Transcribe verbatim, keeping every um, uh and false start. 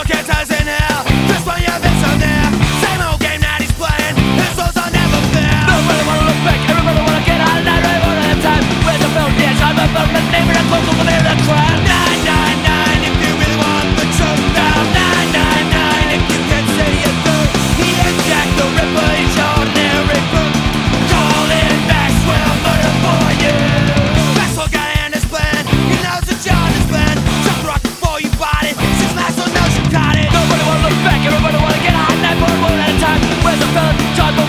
no characters in hell. Just when you've been so near. Same old game that he's playing. His souls are never fair. Nobody wanna look back, everybody wanna get out of that right one at a time. Where's the film? Yes, I'm a film, the name of the close, the name of the crime. nine nine nine if you really want the truth. Now nine nine nine if you can say it through. He is Jack the Ripper, he's ordinary proof. Call in Maxwell, murder for you. Maxwell got in his plan, he knows the job is planned. Drop the rock before you bought it, since Maxwell knows you got it. Nobody wanna look back, everybody wanna get out of that right one at a time. Where's the film? John